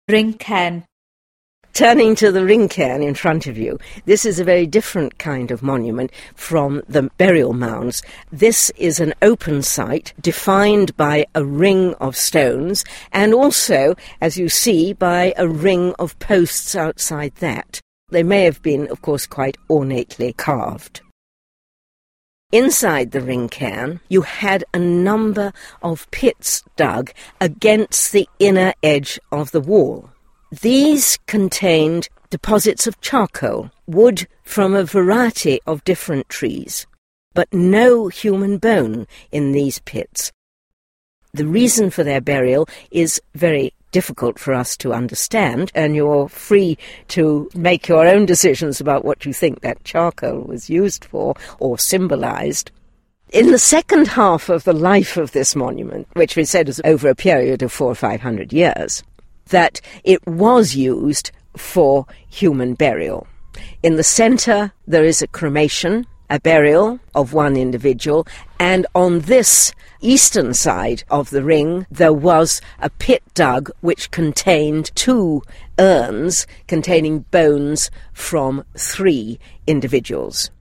ring cairn. Turning to the ring cairn in front of you, this is a very different kind of monument from the burial mounds. This is an open site defined by a ring of stones and also, as you see, by a ring of posts outside that. They may have been, of course, quite ornately carved. Inside the ring cairn, you had a number of pits dug against the inner edge of the wall. These contained deposits of charcoal, wood from a variety of different trees, but no human bone in these pits. The reason for their burial is very difficult for us to understand, and you're free to make your own decisions about what you think that charcoal was used for or symbolized. In the second half of the life of this monument, which we said is over a period of 400 or 500 years, that it was used for human burial. In the centre there is a cremation, a burial of one individual, and on this eastern side of the ring there was a pit dug which contained 2 urns containing bones from 3 individuals.